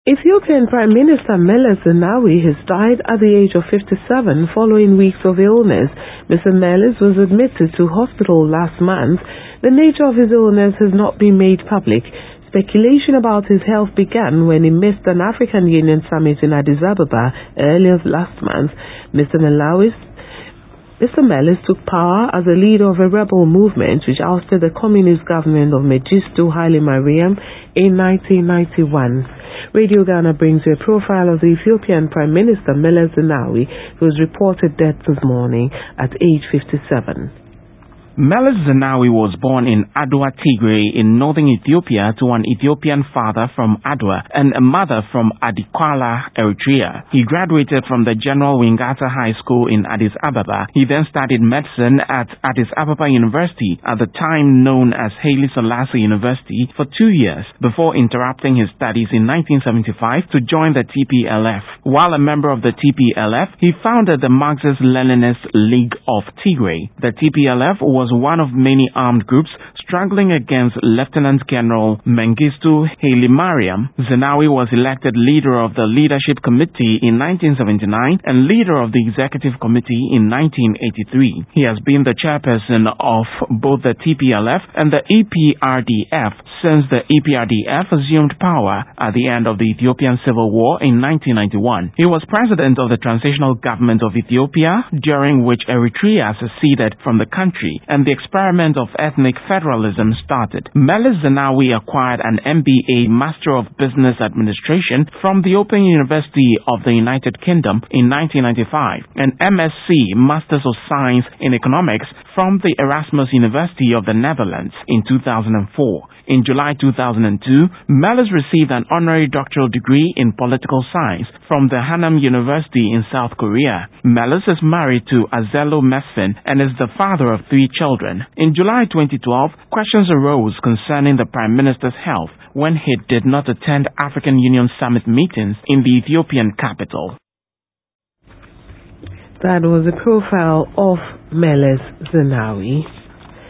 Ethiopian Prime Minister Meles Zenawi has died at the age of 57 following weeks of illness. Mr. Meles was admitted to hospital last month. The nature of his illness has not been made public. Speculation about his health began when he missed an African Union summit in Addis Ababa earlier last month. Mr. Meles took power as a leader of a rebel movement which ousted the communist government of Mengistu Haile Mariam in 1991. Radio Ghana brings you a profile of the Ethiopian Prime Minister Meles Zenawi, who was reported dead this morning at age 57. Meles Zenawi was born in Adwa, Tigray in northern Ethiopia to an Ethiopian father from Adwa and a mother from Adikwala, Eritrea. He graduated from the General Wingata High School in Addis Ababa. He then studied medicine at Addis Ababa University, at the time known as Haile Selassie University, for 2 years before interrupting his studies in 1975 to join the TPLF. While a member of the TPLF, he founded the Marxist-Leninist League of Tigray. The TPLF was one of many armed groups struggling against Lieutenant General Mengistu Haile Mariam. Zenawi was elected leader of the Leadership Committee in 1979 and leader of the Executive Committee in 1983. He has been the chairperson of both the TPLF and the EPRDF since the EPRDF assumed power at the end of the Ethiopian Civil War in 1991. He was president of the Transitional Government of Ethiopia, during which Eritrea seceded from the country and the experiment of ethnic federalism started. Meles Zenawi acquired an MBA, Master of Business Administration, from the Open University of the United Kingdom in 1995, and MSc, Masters of Science in Economics, from the Erasmus University of the Netherlands in 2004. In July 2002, Meles received an honorary doctoral degree in political science from the Hanam University in South Korea. Meles is married to Azelo Mesfin and is the father of 3 children. In July 2012, questions arose concerning the Prime Minister's health when he did not attend African Union summit meetings in the Ethiopian capital. That was a profile of Meles Zenawi.